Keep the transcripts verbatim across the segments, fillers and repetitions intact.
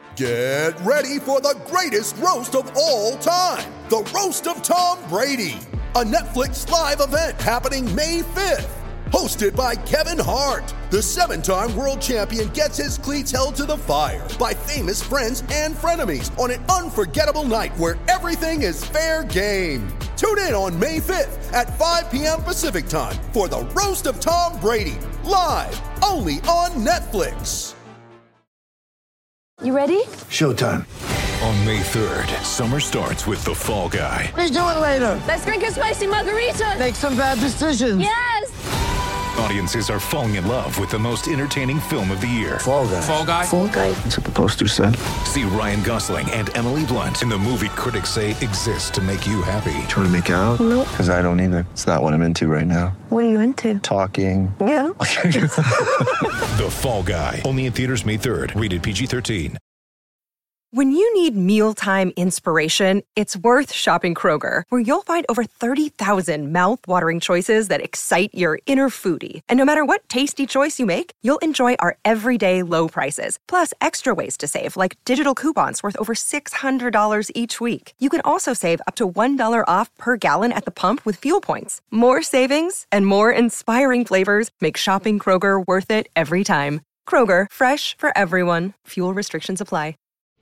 Get ready for the greatest roast of all time, the Roast of Tom Brady, a Netflix live event happening May fifth. Hosted by Kevin Hart, the seven-time world champion gets his cleats held to the fire by famous friends and frenemies on an unforgettable night where everything is fair game. Tune in on May fifth at five p.m. Pacific time for the Roast of Tom Brady, live only on Netflix. You ready? Showtime. On May third, summer starts with The Fall Guy. Let's do it later. Let's drink a spicy margarita. Make some bad decisions. Yes! Audiences are falling in love with the most entertaining film of the year. Fall Guy. Fall Guy. Fall Guy. That's what the poster said. See Ryan Gosling and Emily Blunt in the movie critics say exists to make you happy. Trying to make it out? Nope. Because I don't either. It's not what I'm into right now. What are you into? Talking. Yeah. The Fall Guy. Only in theaters May third. Rated P G thirteen. When you need mealtime inspiration, it's worth shopping Kroger, where you'll find over thirty thousand mouth-watering choices that excite your inner foodie. And no matter what tasty choice you make, you'll enjoy our everyday low prices, plus extra ways to save, like digital coupons worth over six hundred dollars each week. You can also save up to one dollar off per gallon at the pump with fuel points. More savings and more inspiring flavors make shopping Kroger worth it every time. Kroger, fresh for everyone. Fuel restrictions apply.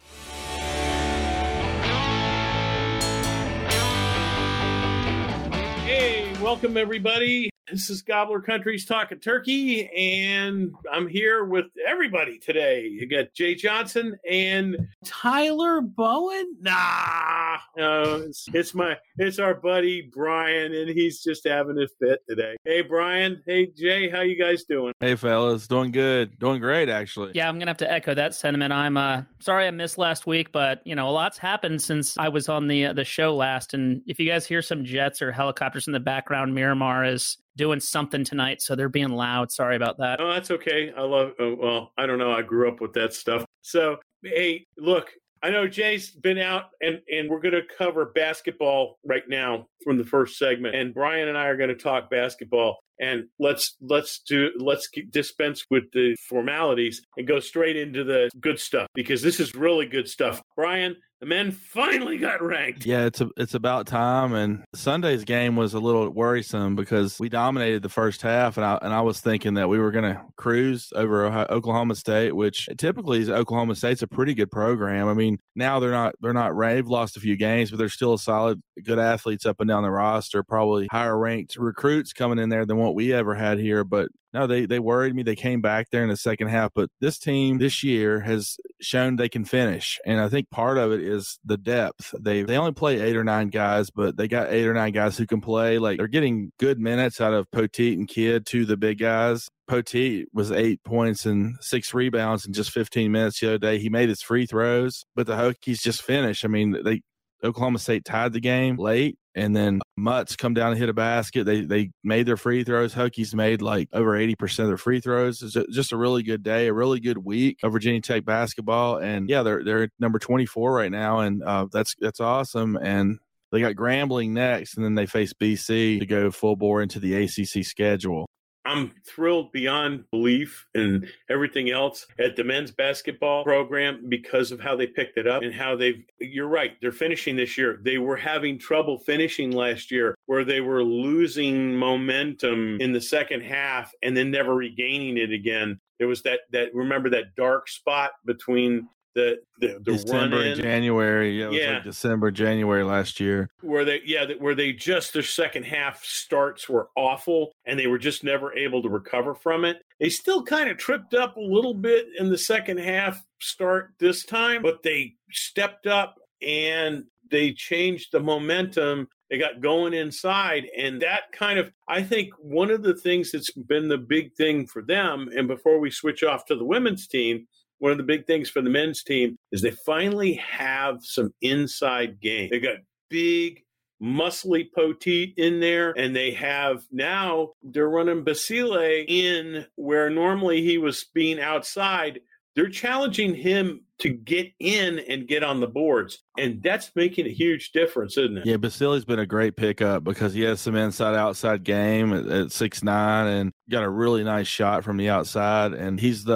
Welcome, everybody. This is Gobbler Country's Talking Turkey, and I'm here with everybody today. You got Jay Johnson and Tyler Bowen. Nah, no, it's, it's my, it's our buddy Brian, and he's just having a fit today. Hey, Brian. Hey, Jay. How you guys doing? Hey, fellas. Doing good. Doing great, actually. Yeah, I'm going to have to echo that sentiment. I'm uh, sorry I missed last week, but, you know, a lot's happened since I was on the uh, the show last. And if you guys hear some jets or helicopters in the background, Miramar is doing something tonight, so they're being loud. Sorry about that. Oh, that's okay. I love, oh, well, I don't know. I grew up with that stuff. So, hey, look, I know Jay's been out, and, and we're going to cover basketball right now from the first segment. And Brian and I are going to talk basketball. And let's let's do let's dispense with the formalities and go straight into the good stuff, because this is really good stuff. Brian, the men finally got ranked. Yeah, it's a, it's about time. And Sunday's game was a little worrisome because we dominated the first half, and I and I was thinking that we were going to cruise over Oklahoma State, which typically is Oklahoma State's a pretty good program. I mean, now they're not they're not they've lost a few games, but they're still a solid, good athletes up and down the roster. Probably higher ranked recruits coming in there than what we ever had here, but no, they, they worried me. They came back there in the second half, but this team this year has shown they can finish, and I think part of it is the depth. They they only play eight or nine guys, but they got eight or nine guys who can play. Like, they're getting good minutes out of Poteet and Kidd, two of the big guys. Poteet was eight points and six rebounds in just fifteen minutes the other day. He made his free throws, but the Hokies just finished. I mean, they Oklahoma State tied the game late, and then Mutts come down and hit a basket. They they made their free throws. Hokies made like over eighty percent of their free throws. It's just a really good day, a really good week of Virginia Tech basketball. And yeah, they're they're number twenty-four right now, and uh, that's that's awesome. And they got Grambling next, and then they face B C to go full bore into the A C C schedule. I'm thrilled beyond belief and everything else at the men's basketball program because of how they picked it up and how they've, you're right, they're finishing this year. They were having trouble finishing last year, where they were losing momentum in the second half and then never regaining it again. There was that, that remember that dark spot between the the, the December run in. and January. Yeah, it was yeah. like December, January last year. Where they, yeah, where they just, their second half starts were awful, and they were just never able to recover from it. They still kind of tripped up a little bit in the second half start this time, but they stepped up and they changed the momentum. They got going inside, and that kind of, I think one of the things that's been the big thing for them, and before we switch off to the women's team, one of the big things for the men's team is they finally have some inside game. They got big, muscly Poteet in there, and they have now, they're running Basile in where normally he was being outside. They're challenging him to get in and get on the boards, and that's making a huge difference, isn't it? Yeah, Basile's been a great pickup because he has some inside-outside game at, at six nine and got a really nice shot from the outside, and he's the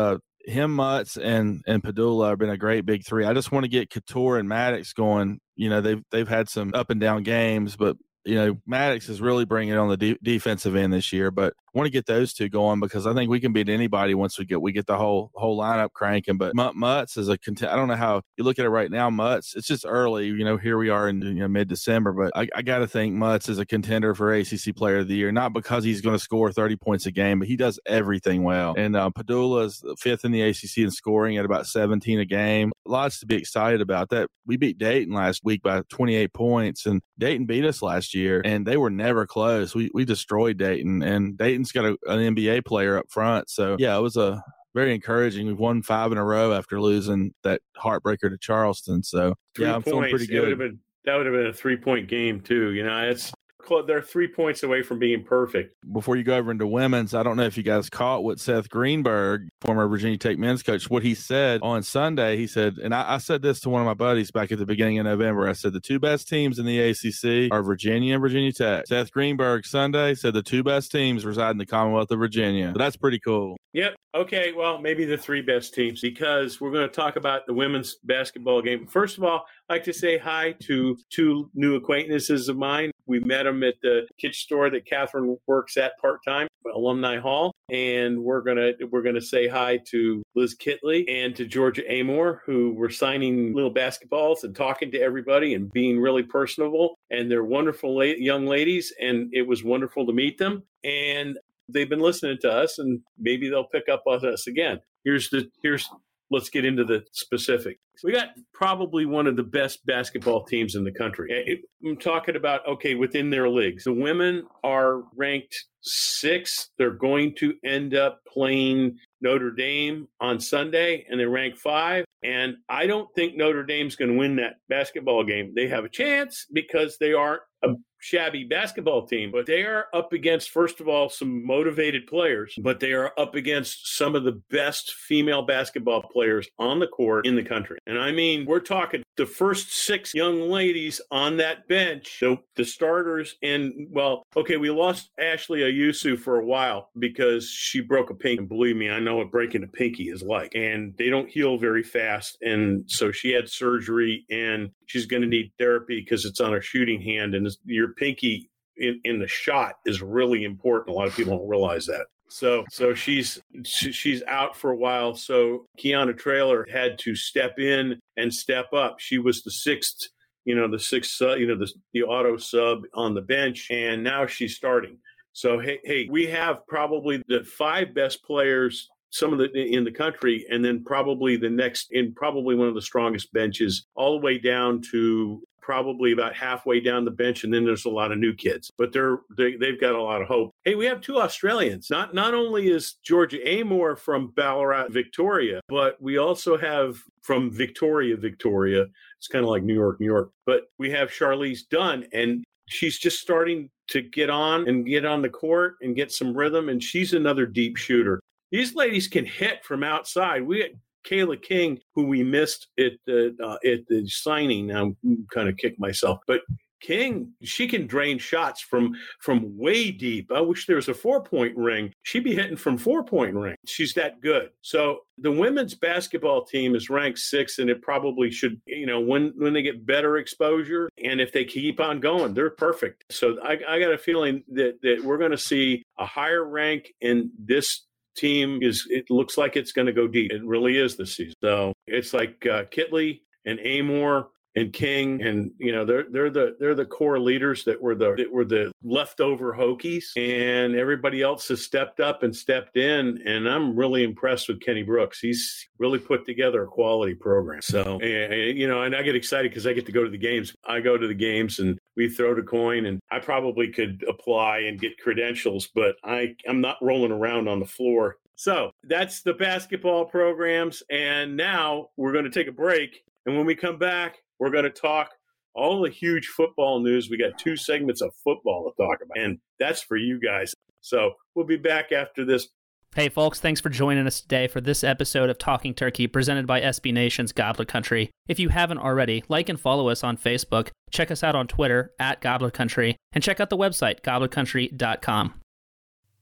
him, Mutz, and and Padula have been a great big three. I just want to get Couture and Maddox going. You know, they've they've had some up and down games, but you know, Maddox is really bringing it on the de- defensive end this year. But I want to get those two going because I think we can beat anybody once we get we get the whole whole lineup cranking. But Mutz is a cont- I don't know how you look at it right now. Mutz, it's just early. You know, here we are in you know, mid December, but I, I got to think Mutz is a contender for A C C Player of the Year, not because he's going to score thirty points a game, but he does everything well. And uh, Padula is fifth in the A C C in scoring at about seventeen a game. Lots to be excited about. That we beat Dayton last week by twenty-eight points, and Dayton beat us last year, and they were never close. We we destroyed Dayton, and Dayton's got a, an N B A player up front. So, yeah, it was a very encouraging. We've won five in a row after losing that heartbreaker to Charleston. So, Three yeah, I'm points. feeling pretty good. It would have been, that would have been a three-point game, too. You know, it's they're three points away from being perfect. Before you go over into women's, I don't know if you guys caught what Seth Greenberg, former Virginia Tech men's coach, what he said on Sunday. He said, and I, I said this to one of my buddies back at the beginning of November. I said the two best teams in the A C C are Virginia and Virginia Tech. Seth Greenberg Sunday said the two best teams reside in the Commonwealth of Virginia. So that's pretty cool. Yep. Okay. Well, maybe the three best teams, because we're going to talk about the women's basketball game. First of all, I'd like to say hi to two new acquaintances of mine. We met them at the kitchen store that Catherine works at part-time, Alumni Hall. And we're going to we're gonna say hi to Liz Kitley and to Georgia Amore, who were signing little basketballs and talking to everybody and being really personable. And they're wonderful la- young ladies, and it was wonderful to meet them. And they've been listening to us, and maybe they'll pick up on us again. Here's the here's let's get into the specific. We got probably one of the best basketball teams in the country. I'm talking about, okay, within their leagues. The women are ranked sixth. They're going to end up playing Notre Dame on Sunday, and they rank five. And I don't think Notre Dame's going to win that basketball game. They have a chance because they aren't a shabby basketball team, but they are up against, first of all, some motivated players, but they are up against some of the best female basketball players on the court in the country. And I mean, we're talking the first six young ladies on that bench, the, the starters, and, well, okay, we lost Ashley Ayusu for a while because she broke a pinky. And believe me, I know what breaking a pinky is like. And they don't heal very fast. And so she had surgery, and she's going to need therapy because it's on her shooting hand, and your pinky in, in the shot is really important. A lot of people don't realize that. So, so she's she, she's out for a while. So Kiana Traylor had to step in and step up. She was the sixth, you know, the sixth, uh, you know, the the auto sub on the bench, and now she's starting. So hey, hey, we have probably the five best players, some of the in the country, and then probably the next in probably one of the strongest benches, all the way down to probably about halfway down the bench, and then there's a lot of new kids, but they're they, they've got a lot of hope. Hey, we have two Australians. Not not only is Georgia Amore from Ballarat, Victoria, but we also have from Victoria, Victoria. It's kind of like New York, New York. But we have Charlize Dunn, and she's just starting to get on and get on the court and get some rhythm, and she's another deep shooter. These ladies can hit from outside. We had Kayla King, who we missed at the uh, at the signing. I'm kind of kicked myself, but King, she can drain shots from from way deep. I wish there was a four point ring. She'd be hitting from four point ring. She's that good. So the women's basketball team is ranked sixth, and it probably should, you know, when when they get better exposure, and if they keep on going, they're perfect. So I, I got a feeling that that we're going to see a higher rank in this team. Is it looks like it's going to go deep. It really is this season. So it's like uh, Kitley and Amore and King, and you know they're they're the they're the core leaders that were the that were the leftover Hokies, and everybody else has stepped up and stepped in, and I'm really impressed with Kenny Brooks. He's really put together a quality program. So and, you know, and I get excited because I get to go to the games. I go to the games and we throw the coin, and I probably could apply and get credentials, but I I'm not rolling around on the floor. So that's the basketball programs, and now we're going to take a break, and when we come back, we're going to talk all the huge football news. We got two segments of football to talk about, and that's for you guys. So we'll be back after this. Hey, folks, thanks for joining us today for this episode of Talking Turkey presented by S B Nation's Gobbler Country. If you haven't already, like and follow us on Facebook, check us out on Twitter, at Gobbler Country, and check out the website, gobbler country dot com.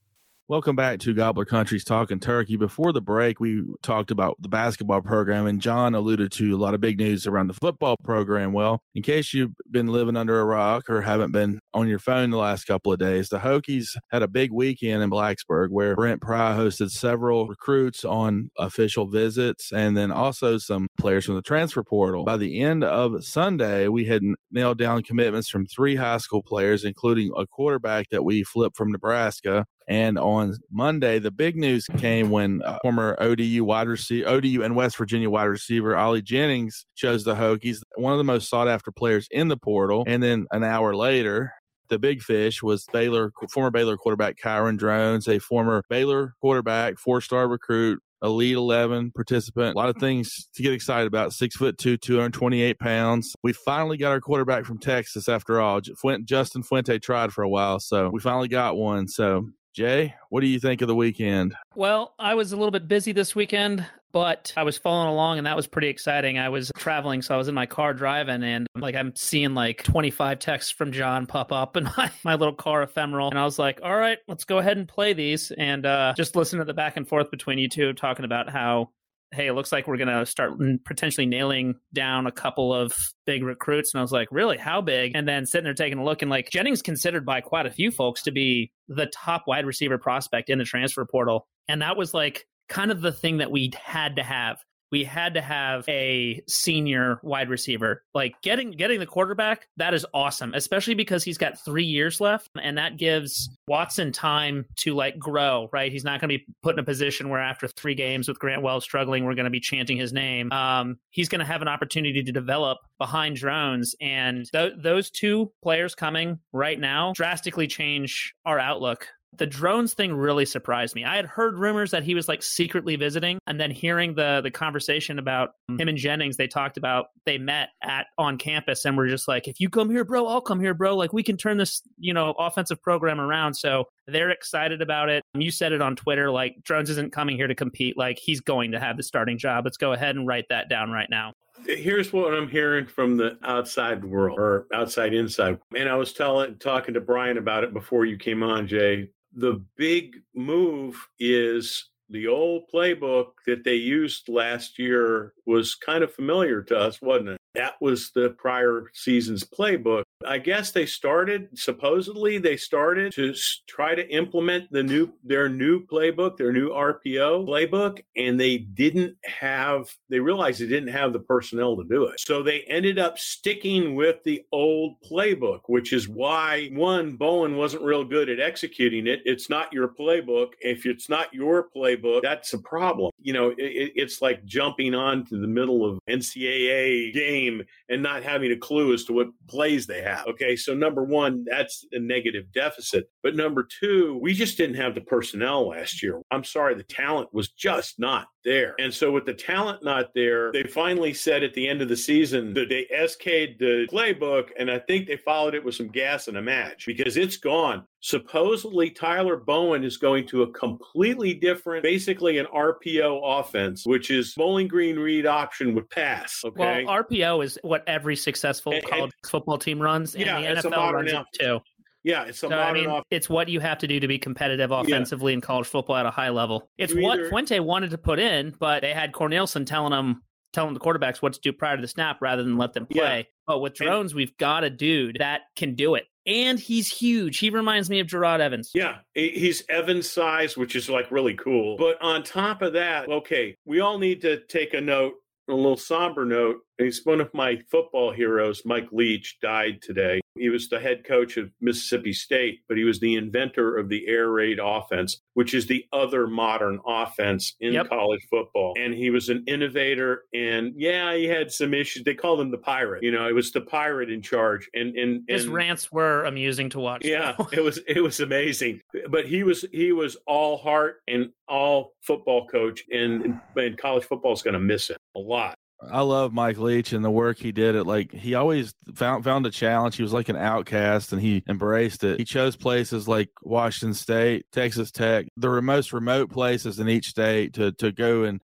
Welcome back to Gobbler Country's Talking Turkey. Before the break, we talked about the basketball program, and John alluded to a lot of big news around the football program. Well, in case you've been living under a rock or haven't been on your phone the last couple of days, the Hokies had a big weekend in Blacksburg where Brent Pry hosted several recruits on official visits and then also some players from the transfer portal. By the end of Sunday, we had nailed down commitments from three high school players, including a quarterback that we flipped from Nebraska. And on Monday, the big news came when uh, former O D U wide receiver, O D U and West Virginia wide receiver Ollie Jennings chose the Hokies, one of the most sought-after players in the portal. And then an hour later, the big fish was Baylor, former Baylor quarterback Kyron Drones, a former Baylor quarterback, four-star recruit, Elite eleven participant. A lot of things to get excited about. Six foot two, two hundred twenty-eight pounds. We finally got our quarterback from Texas after all. Justin Fuente tried for a while, so we finally got one. So, Jay, what do you think of the weekend? Well, I was a little bit busy this weekend, but I was following along, and that was pretty exciting. I was traveling, so I was in my car driving, and like I'm seeing like twenty-five texts from John pop up in my, my little car ephemeral, and I was like, all right, let's go ahead and play these, and uh, just listen to the back and forth between you two talking about how, hey, it looks like we're going to start potentially nailing down a couple of big recruits. And I was like, really? How big? And then sitting there taking a look, and like Jennings considered by quite a few folks to be the top wide receiver prospect in the transfer portal. And that was like kind of the thing that we had to have. We had to have a senior wide receiver. Like getting getting the quarterback, that is awesome, especially because he's got three years left, and that gives Watson time to like grow, right? He's not going to be put in a position where after three games with Grant Wells struggling, we're going to be chanting his name. Um, he's going to have an opportunity to develop behind Drones, and th- those two players coming right now drastically change our outlook. The Drones thing really surprised me. I had heard rumors that he was like secretly visiting, and then hearing the the conversation about him and Jennings, they talked about they met at on campus and were just like, if you come here, bro, I'll come here, bro. Like we can turn this, you know, offensive program around. So they're excited about it. You said it on Twitter, like Drones isn't coming here to compete. Like he's going to have the starting job. Let's go ahead and write that down right now. Here's what I'm hearing from the outside world, or outside inside. And I was telling, talking to Brian about it before you came on, Jay. The big move is the old playbook that they used last year was kind of familiar to us, wasn't it? That was the prior season's playbook. I guess they started, supposedly they started to try to implement the new, their new playbook, their new R P O playbook, and they didn't have, they realized they didn't have the personnel to do it. So they ended up sticking with the old playbook, which is why, one, Bowen wasn't real good at executing it. It's not your playbook. If it's not your playbook, that's a problem. You know, it, it's like jumping onto the middle of N C double A game and not having a clue as to what plays they have. Okay, so number one, that's a negative deficit. But number two, we just didn't have the personnel last year. I'm sorry, the talent was just not there. And so with the talent not there, they finally said at the end of the season that they S K'd the playbook, and I think they followed it with some gas and a match because it's gone. Supposedly, Tyler Bowen is going to a completely different, basically an R P O offense, which is Bowling Green read option with pass. Okay. Well, R P O is what every successful and, college and, football team runs, and yeah, the N F L runs it too. Yeah, it's a so, modern I mean, off- it's what you have to do to be competitive offensively yeah. in college football at a high level. It's you what either- Fuente wanted to put in, but they had Cornelison telling them, telling the quarterbacks what to do prior to the snap rather than let them play. Yeah. But with Drones, and- we've got a dude that can do it. And he's huge. He reminds me of Gerard Evans. Yeah, he's Evans size, which is like really cool. But on top of that, okay, we all need to take a note, a little somber note. He's one of my football heroes. Mike Leach died today. He was the head coach of Mississippi State, but he was the inventor of the air raid offense, which is the other modern offense in yep. college football. And he was an innovator. And yeah, he had some issues. They called him the pirate. You know, it was the pirate in charge. And, and, and his rants were amusing to watch. Yeah, it was it was amazing. But he was he was all heart and all football coach. And, and college football is going to miss him a lot. I love Mike Leach and the work he did. It like he always found found a challenge. He was like an outcast, and he embraced it. He chose places like Washington State, Texas Tech, the most remote places in each state to to go and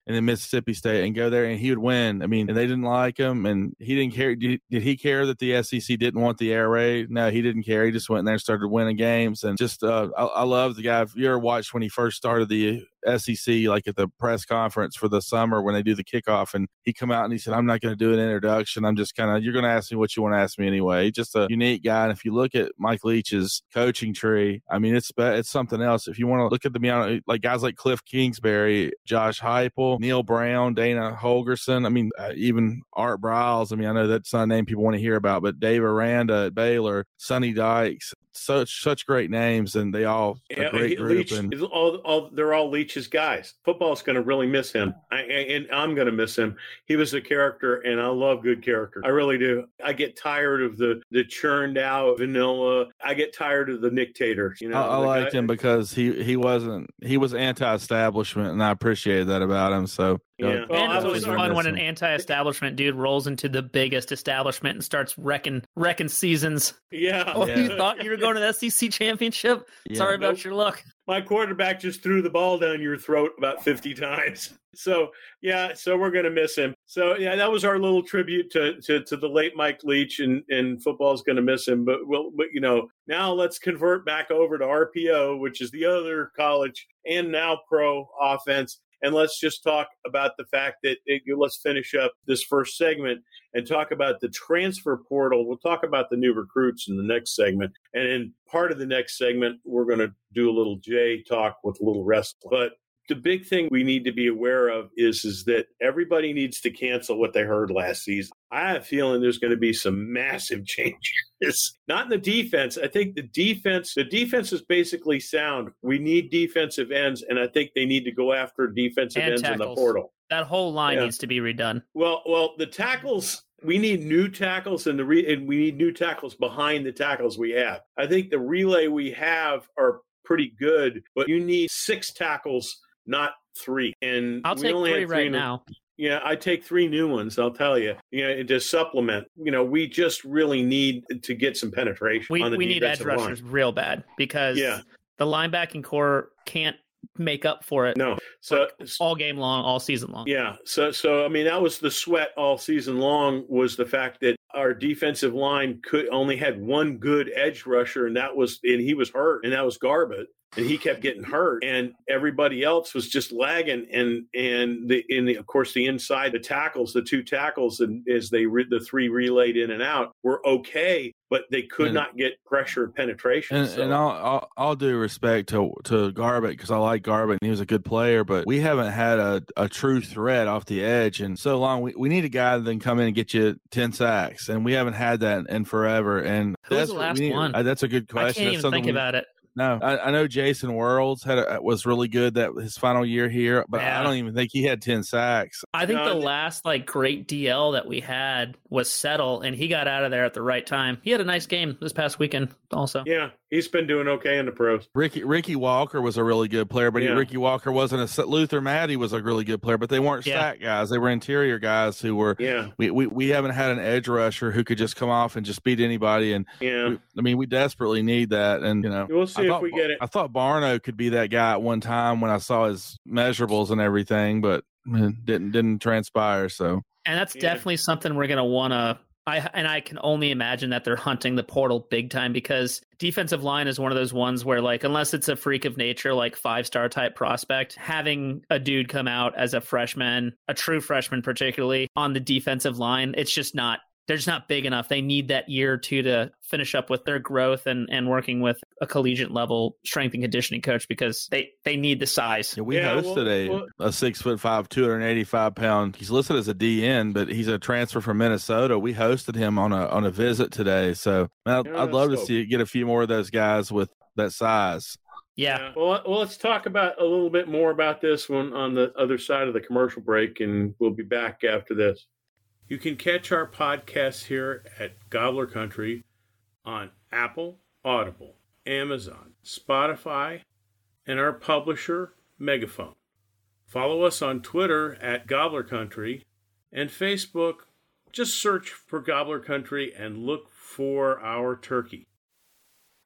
and then Mississippi State and go there and he would win. I mean, and they didn't like him, and he didn't care. Did, did he care that the S E C didn't want the air raid? No, he didn't care. He just went in there and started winning games. And just, uh, I, I love the guy. If you ever watched when he first started the S E C, like at the press conference for the summer when they do the kickoff, and he come out and he said, I'm not going to do an introduction. I'm just kind of, you're going to ask me what you want to ask me anyway. He's just a unique guy. And if you look at Mike Leach's coaching tree, I mean, it's it's something else. If you want to look at the, like guys like Cliff Kingsbury, Josh Heupel, Neil Brown, Dana Holgerson, I mean, uh, even Art Briles. I mean, I know that's not a name people want to hear about, but Dave Aranda at Baylor, Sonny Dykes, such such great names, and they all a yeah, great group. Leach, and all, all, they're all Leach's guys. Football's going to really miss him, I, and I'm going to miss him. He was a character, and I love good characters. I really do. I get tired of the the churned out vanilla. I get tired of the dictator. You know, I, I liked guy, him because he he wasn't he was anti-establishment, and I appreciated that about him. So yeah, well, and it's I always was, fun when an anti-establishment dude rolls into the biggest establishment and starts wrecking wrecking seasons. Yeah, oh, yeah. You thought you were going to the S E C championship? Yeah. Sorry about Nope. your luck. My quarterback just threw the ball down your throat about fifty times. So, yeah, so we're going to miss him. So, yeah, that was our little tribute to to, to the late Mike Leach, and, and football's going to miss him. But, we'll, but, you know, now let's convert back over to R P O, which is the other college and now pro offense. And let's just talk about the fact that it, let's finish up this first segment and talk about the transfer portal. We'll talk about the new recruits in the next segment. And in part of the next segment, we're going to do a little J talk with a little wrestling. But the big thing we need to be aware of is, is that everybody needs to cancel what they heard last season. I have a feeling there's going to be some massive changes. Not in the defense. I think the defense, the defense is basically sound. We need defensive ends, and I think they need to go after defensive And ends tackles. in the portal. That whole line Yeah. needs to be redone. Well, well, the tackles, we need new tackles, and the re, and we need new tackles behind the tackles we have. I think the relay we have are pretty good, but you need six tackles, not three. And I'll we take only three had three right in the- now. Yeah, I take three new ones, I'll tell you, you know, to supplement. You know, we just really need to get some penetration We on the we need edge defensive line. rushers real bad because Yeah. the linebacking core can't make up for it No. So all game long, all season long. yeah, so so I mean that was the sweat all season long, was the fact that our defensive line could only had one good edge rusher, and that was and he was hurt, and that was Garbutt. And he kept getting hurt, and everybody else was just lagging. And and the in the of course the inside the tackles, the two tackles, and as they re, the three relayed in and out were okay, but they could And- not get pressure and penetration. And, so. and all, all, all due respect to to Garbutt, because I like Garbutt and he was a good player, but we haven't had a, a true threat off the edge in so long. We, we need a guy that can come in and get you ten sacks, and we haven't had that in forever. And Who was that's the what last we need- one? uh, that's a good I question. can't That's even something think we- about it. No, I, I know Jason Worlds had a, was really good that his final year here, but Yeah. I don't even think he had ten sacks. I think No, the th- last like great D L that we had was Settle, and he got out of there at the right time. He had a nice game this past weekend also. Yeah, he's been doing okay in the pros. Ricky Ricky Walker was a really good player, but he, Yeah. Ricky Walker wasn't a Luther Maddie was a really good player, but they weren't Yeah. sack guys. They were interior guys who were. Yeah, We, we we haven't had an edge rusher who could just come off and just beat anybody. And yeah. we, I mean, we desperately need that. And you know, We'll see I if thought, we get it. I thought Barno could be that guy at one time when I saw his measurables and everything, but it didn't didn't transpire. So And that's Yeah. definitely something we're going to want to. I and I can only imagine that they're hunting the portal big time, because defensive line is one of those ones where, like, unless it's a freak of nature, like five star type prospect, having a dude come out as a freshman, a true freshman particularly on the defensive line, it's just not. They're just not big enough. They need that year or two to finish up with their growth and, and working with a collegiate level strength and conditioning coach, because they, they need the size. yeah, we Yeah, hosted well- a a six foot five, two hundred eighty five pound. He's listed as a D N, but he's a transfer from Minnesota. We hosted him on a on a visit today. So man, I'd, Yeah, I'd love to so- see get a few more of those guys with that size. Yeah. Well, well, let's talk about a little bit more about this one on the other side of the commercial break, and we'll be back after this. You can catch our podcast here at Gobbler Country on Apple, Audible, Amazon, Spotify, and our publisher, Megaphone. Follow us on Twitter at Gobbler Country, and Facebook. Just search for Gobbler Country and look for our turkey.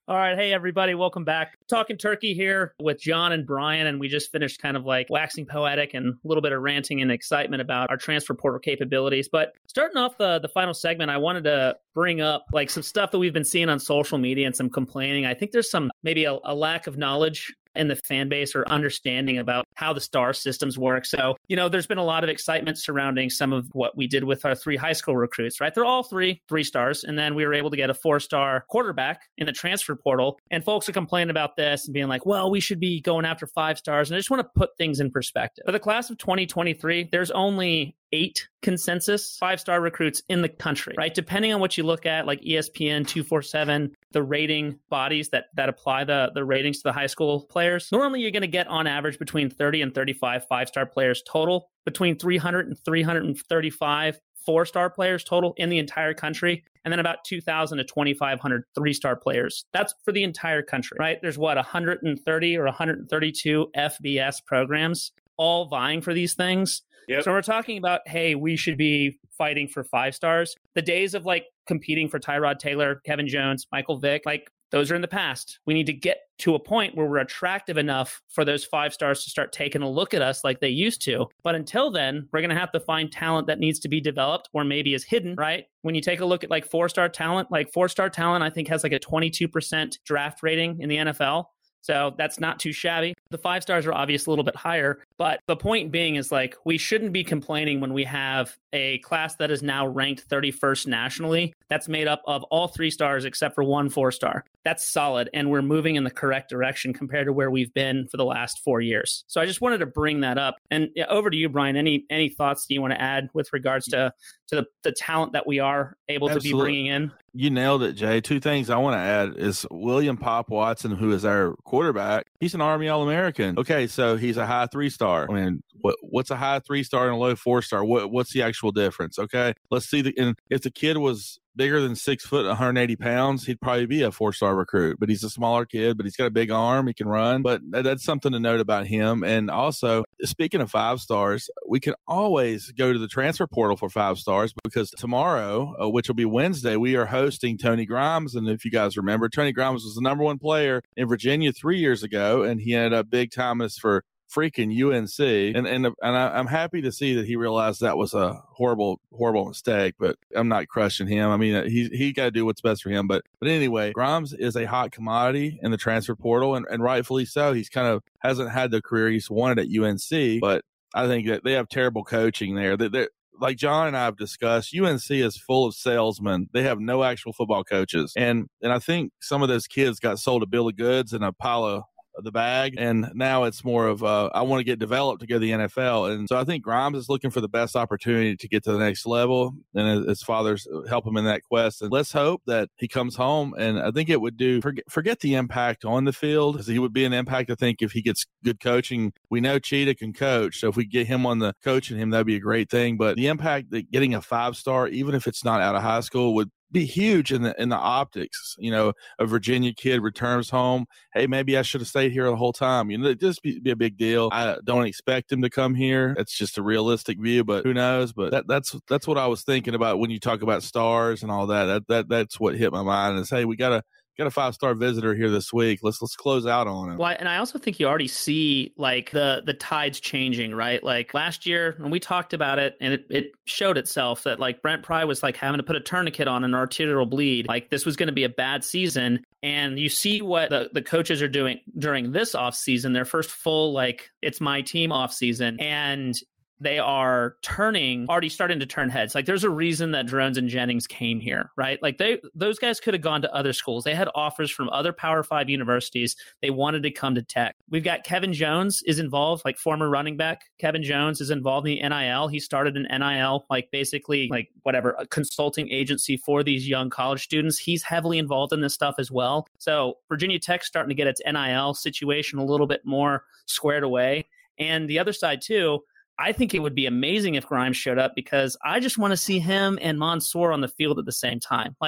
All right. Hey, everybody. Welcome back. Talking Turkey here with John and Brian. And we just finished kind of like waxing poetic and a little bit of ranting and excitement about our transfer portal capabilities. But starting off the, the final segment, I wanted to bring up like some stuff that we've been seeing on social media and some complaining. I think there's some maybe a, a lack of knowledge in the fan base or understanding about how the star systems work. So, you know, there's been a lot of excitement surrounding some of what we did with our three high school recruits, right? They're all three, three stars. And then we were able to get a four-star quarterback in the transfer portal. And folks are complaining about this and being like, well, we should be going after five stars. And I just want to put things in perspective. For the class of twenty twenty-three, there's only eight consensus five-star recruits in the country, right? Depending on what you look at, like E S P N two forty-seven, the rating bodies that that apply the, the ratings to the high school players, normally you're going to get on average between thirty and thirty-five five-star players total, between three hundred and three hundred thirty-five four-star players total in the entire country, and then about two thousand to twenty-five hundred three-star players. That's for the entire country, right? There's what, one hundred thirty or one hundred thirty-two F B S programs all vying for these things. Yep. So we're talking about, hey, we should be fighting for five stars. The days of like competing for Tyrod Taylor, Kevin Jones, Michael Vick, like those are in the past. We need to get to a point where we're attractive enough for those five stars to start taking a look at us like they used to. But until then, we're going to have to find talent that needs to be developed or maybe is hidden, right? When you take a look at like four-star talent, like four-star talent, I think has like a twenty-two percent draft rating in the N F L. So that's not too shabby. The five stars are obviously a little bit higher, but the point being is like we shouldn't be complaining when we have a class that is now ranked thirty-first nationally that's made up of all three stars except for one four star. That's solid, and we're moving in the correct direction compared to where we've been for the last four years. So I just wanted to bring that up. And yeah, over to you, Brian. Any any thoughts that you want to add with regards to to the, the talent that we are able Absolutely. to be bringing in? You nailed it, Jay. Two things I want to add is William Pop Watson, who is our quarterback. He's an Army All-American. Okay, so he's a high three-star. I mean, what what's a high three-star and a low four-star? What what's the actual difference? Okay, let's see. The and if the kid was bigger than six foot, one hundred eighty pounds, he'd probably be a four-star recruit. But he's a smaller kid, but he's got a big arm. He can run. But that's something to note about him. And also, speaking of five stars, we can always go to the transfer portal for five stars because tomorrow, uh, which will be Wednesday, we are hosting Tony Grimes. And if you guys remember, Tony Grimes was the number one player in Virginia three years ago, and he ended up big time as for freaking U N C, and and and I, I'm happy to see that he realized that was a horrible, horrible mistake. But I'm not crushing him. I mean, he he got to do what's best for him. But but anyway, Grimes is a hot commodity in the transfer portal, and, and rightfully so. He's kind of hasn't had the career he's wanted at U N C, but I think that they have terrible coaching there. They, they're like John and I have discussed, U N C is full of salesmen. They have no actual football coaches, and and I think some of those kids got sold a bill of goods and a pile of the bag, and now it's more of uh, I want to get developed to go to the N F L. And so I think Grimes is looking for the best opportunity to get to the next level, and his father's help him in that quest. And let's hope that he comes home, and I think it would do forget, forget the impact on the field, because he would be an impact. I think if he gets good coaching, we know Cheetah can coach, so if we get him on the coaching him, that'd be a great thing. But the impact that getting a five star, even if it's not out of high school, would be huge in the in the optics. You know, a Virginia kid returns home. Hey, maybe I should have stayed here the whole time. You know, it just be, be a big deal. I don't expect him to come here. It's just a realistic view, but who knows? But that, that's that's what I was thinking about when you talk about stars and all that. That that that's what hit my mind. Is hey, we gotta. Got a five-star visitor here this week. Let's let's close out on him. Well, and I also think you already see like the the tides changing, right? Like last year when we talked about it, and it, it showed itself that like Brent Pry was like having to put a tourniquet on an arterial bleed. Like this was going to be a bad season. And you see what the, the coaches are doing during this offseason, their first full like it's my team offseason. And they are turning, already starting to turn heads. Like there's a reason that Drones and Jennings came here, right? Like they, those guys could have gone to other schools. They had offers from other Power Five universities. They wanted to come to Tech. We've got Kevin Jones is involved, like former running back. Kevin Jones is involved in the N I L. He started an N I L, like basically like whatever, a consulting agency for these young college students. He's heavily involved in this stuff as well. So Virginia Tech's starting to get its N I L situation a little bit more squared away. And the other side too, I think it would be amazing if Grimes showed up, because I just want to see him and Mansour on the field at the same time. Like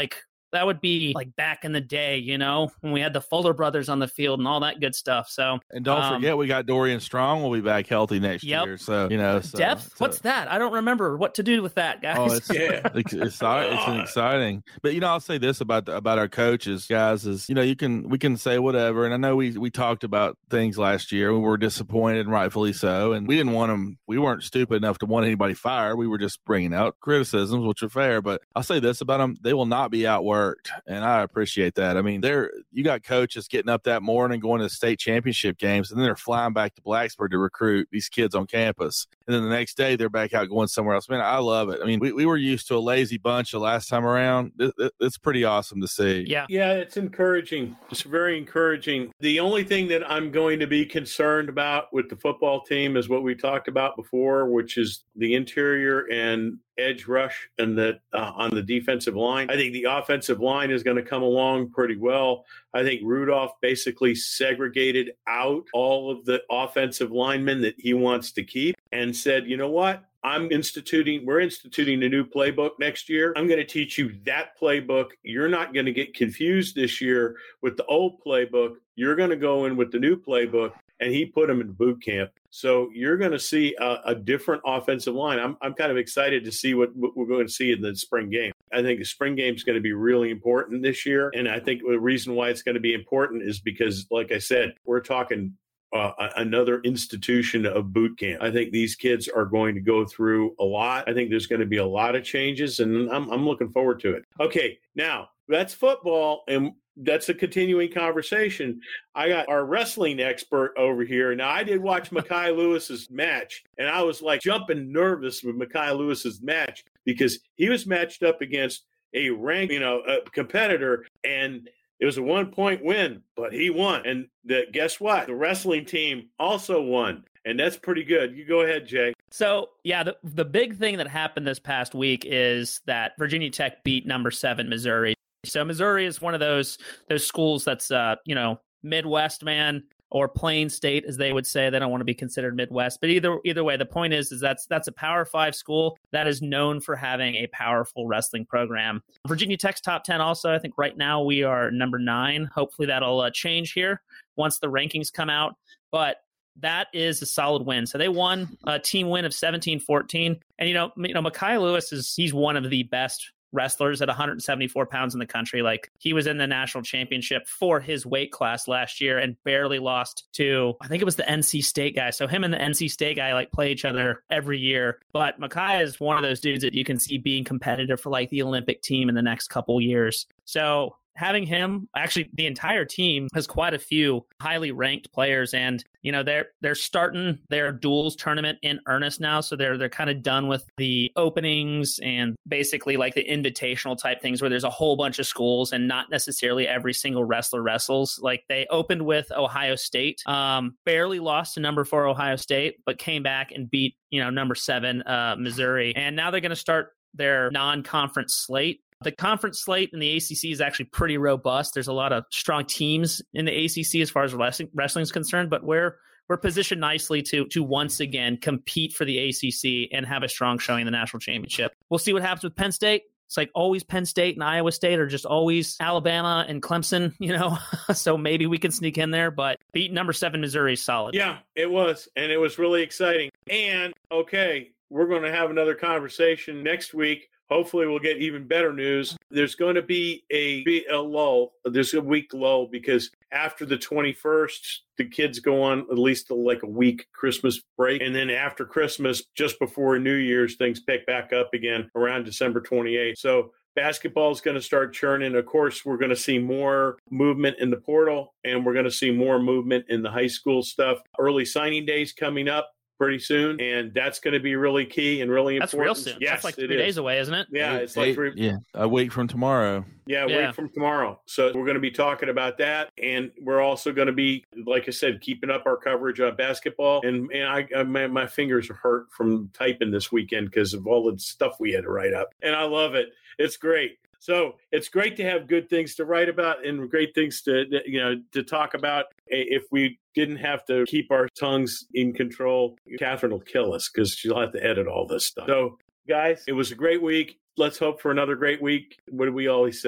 that would be like back in the day, you know, when we had the Fuller brothers on the field and all that good stuff. So, and don't um, forget, we got Dorian Strong will be back healthy next yep. year. So, you know, so, depth. so. What's that? I don't remember what to do with that, guys. Oh, it's, yeah. it's, it's, it's an exciting. But, you know, I'll say this about the, about our coaches, guys, is, you know, you can, we can say whatever. And I know we, we talked about things last year. We were disappointed, and rightfully so. And we didn't want them, we weren't stupid enough to want anybody fired. We were just bringing out criticisms, which are fair. But I'll say this about them, they will not be outworked. And I appreciate that. I mean, they're, you got coaches getting up that morning, going to state championship games, and then they're flying back to Blacksburg to recruit these kids on campus. And then the next day they're back out going somewhere else. Man, I love it. I mean, we, we were used to a lazy bunch the last time around. It, it, it's pretty awesome to see. Yeah. Yeah, it's encouraging. It's very encouraging. The only thing that I'm going to be concerned about with the football team is what we talked about before, which is the interior and edge rush and that uh, on the defensive line. I think the offensive line is going to come along pretty well. I think Rudolph basically segregated out all of the offensive linemen that he wants to keep and said, you know what? I'm instituting, we're instituting a new playbook next year. I'm going to teach you that playbook. You're not going to get confused this year with the old playbook. You're going to go in with the new playbook. And he put them in boot camp. So you're going to see a, a different offensive line. I'm I'm kind of excited to see what, what we're going to see in the spring game. I think the spring game is going to be really important this year. And I think the reason why it's going to be important is because, like I said, we're talking uh, another institution of boot camp. I think these kids are going to go through a lot. I think there's going to be a lot of changes, and I'm I'm looking forward to it. Okay, now that's football, and that's a continuing conversation. I got our wrestling expert over here. Now, I did watch Mekhi Lewis's match, and I was like jumping nervous with Mekhi Lewis's match because he was matched up against a rank, you know, a competitor, and it was a one-point win, but he won. And the, guess what? The wrestling team also won, and that's pretty good. You go ahead, Jay. So, yeah, the, the big thing that happened this past week is that Virginia Tech beat number seven Missouri. So Missouri is one of those those schools that's, uh, you know, Midwest, man, or Plain State, as they would say. They don't want to be considered Midwest. But either either way, the point is, is that's that's a Power Five school that is known for having a powerful wrestling program. Virginia Tech's top ten also, I think right now we are number nine. Hopefully that'll uh, change here once the rankings come out. But that is a solid win. So they won a team win of seventeen fourteen. And, you know, you know, Mekhi Lewis is he's one of the best wrestlers at one hundred seventy-four pounds in the country. Like, he was in the national championship for his weight class last year and barely lost to, I think it was the N C State guy. So him and the N C State guy like play each other every year. But Mekhi is one of those dudes that you can see being competitive for like the Olympic team in the next couple years. So having him, actually the entire team has quite a few highly ranked players, and you know they're they're starting their duels tournament in earnest now. So they're they're kind of done with the openings and basically like the invitational type things where there's a whole bunch of schools and not necessarily every single wrestler wrestles. Like they opened with Ohio State, um, barely lost to number four Ohio State, but came back and beat you know number seven uh, Missouri, and now they're going to start their non-conference slate. The conference slate in the A C C is actually pretty robust. There's a lot of strong teams in the A C C as far as wrestling wrestling is concerned, but we're we're positioned nicely to to once again compete for the A C C and have a strong showing in the national championship. We'll see what happens with Penn State. It's like always Penn State and Iowa State are just always Alabama and Clemson, you know, so maybe we can sneak in there, but beat number seven Missouri is solid. Yeah, it was, and it was really exciting. And, okay, we're going to have another conversation next week. Hopefully we'll get even better news. There's going to be a, a lull. There's a week lull because after the twenty-first, the kids go on at least like a week Christmas break. And then after Christmas, just before New Year's, things pick back up again around December twenty-eighth. So basketball is going to start churning. Of course, we're going to see more movement in the portal, and we're going to see more movement in the high school stuff. Early signing days coming up pretty soon, and that's going to be really key and really that's important. That's real soon. Yes, that's like three days away, isn't it? Yeah, eight, it's like eight, three. Yeah, a week from tomorrow. Yeah, a yeah. week from tomorrow. So we're going to be talking about that, and we're also going to be, like I said, keeping up our coverage on basketball. And and I, I my, my fingers are hurt from typing this weekend because of all the stuff we had to write up, and I love it. It's great. So it's great to have good things to write about and great things to, you know, to talk about. If we didn't have to keep our tongues in control, Catherine will kill us because she'll have to edit all this stuff. So, guys, it was a great week. Let's hope for another great week. What do we always say?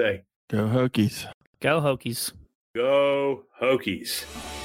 Go Hokies. Go Hokies. Go Hokies.